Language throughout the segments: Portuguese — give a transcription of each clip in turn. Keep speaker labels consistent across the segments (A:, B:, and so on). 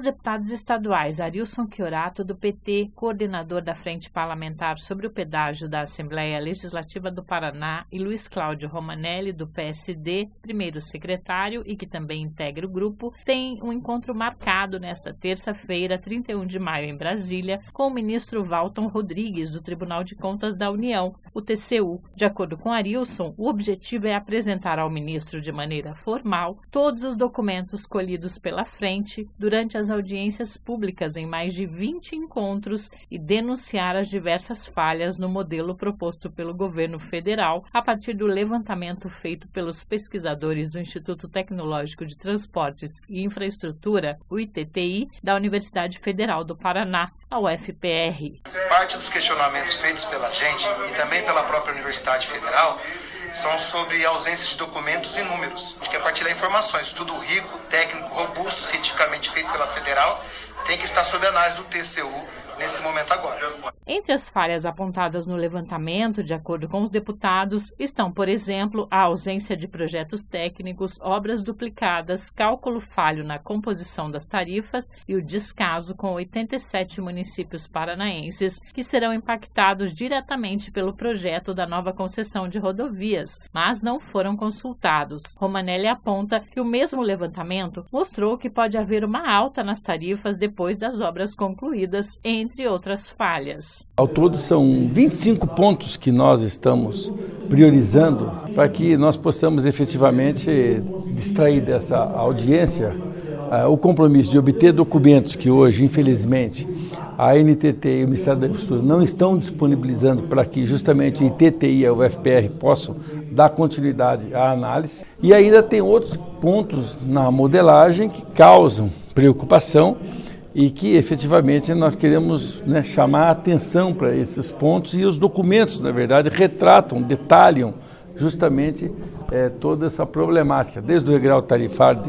A: deputados estaduais Arilson Chiorato, do PT, coordenador da Frente Parlamentar sobre o Pedágio da Assembleia Legislativa do Paraná, e Luiz Cláudio Romanelli, do PSD, primeiro secretário e que também integra o grupo, têm um encontro marcado nesta terça-feira, 31 de maio, em Brasília, com o ministro Valton Rodrigues, do Tribunal de Contas da União, o TCU. De acordo com Arilson, o objetivo é apresentar ao ministro de maneira formal todos os documentos colhidos pela frente durante as audiências públicas em mais de 20 encontros e denunciar as diversas falhas no modelo proposto pelo governo federal a partir do levantamento feito pelos pesquisadores do Instituto Tecnológico de Transportes e Infraestrutura, o ITTI, da Universidade Federal do Paraná, a UFPR.
B: Parte dos questionamentos feitos pela gente e também pela própria Universidade Federal são sobre a ausência de documentos e números. A gente quer partilhar informações. Estudo rico, técnico, robusto, cientificamente feito pela Federal, tem que estar sob análise do TCU nesse momento agora.
A: Entre as falhas apontadas no levantamento, de acordo com os deputados, estão, por exemplo, a ausência de projetos técnicos, obras duplicadas, cálculo falho na composição das tarifas e o descaso com 87 municípios paranaenses que serão impactados diretamente pelo projeto da nova concessão de rodovias, mas não foram consultados. Romanelli aponta que o mesmo levantamento mostrou que pode haver uma alta nas tarifas depois das obras concluídas, entre outras falhas.
C: Ao todo são 25 pontos que nós estamos priorizando para que nós possamos efetivamente extrair dessa audiência o compromisso de obter documentos que hoje, infelizmente, a NTT e o Ministério da Infraestrutura não estão disponibilizando para que justamente o ITTI e a UFPR possam dar continuidade à análise. E ainda tem outros pontos na modelagem que causam preocupação e que efetivamente nós queremos chamar a atenção para esses pontos, e os documentos, na verdade, retratam, detalham justamente toda essa problemática, desde o regrau tarifário de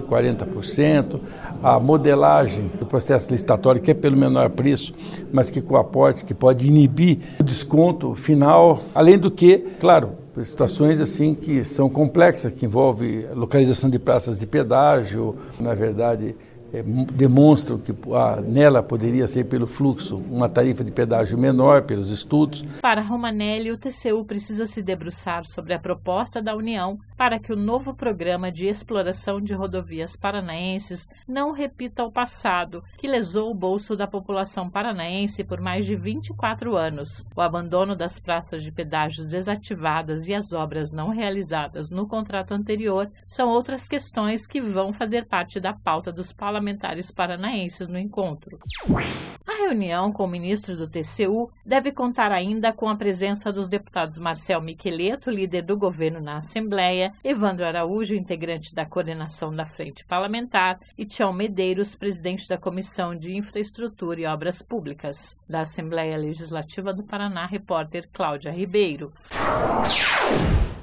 C: 40%, a modelagem do processo licitatório, que é pelo menor preço, mas que com aporte que pode inibir o desconto final, além do que, claro, situações assim que são complexas, que envolvem localização de praças de pedágio, na verdade, demonstram que nela poderia ser pelo fluxo uma tarifa de pedágio menor pelos estudos.
A: Para Romanelli, o TCU precisa se debruçar sobre a proposta da União para que o novo programa de exploração de rodovias paranaenses não repita o passado, que lesou o bolso da população paranaense por mais de 24 anos. O abandono das praças de pedágios desativadas e as obras não realizadas no contrato anterior são outras questões que vão fazer parte da pauta dos parlamentares paranaenses no encontro. A reunião com o ministro do TCU deve contar ainda com a presença dos deputados Marcel Miqueleto, líder do governo na Assembleia, Evandro Araújo, integrante da coordenação da Frente Parlamentar, e Tião Medeiros, presidente da Comissão de Infraestrutura e Obras Públicas. Da Assembleia Legislativa do Paraná, repórter Cláudia Ribeiro.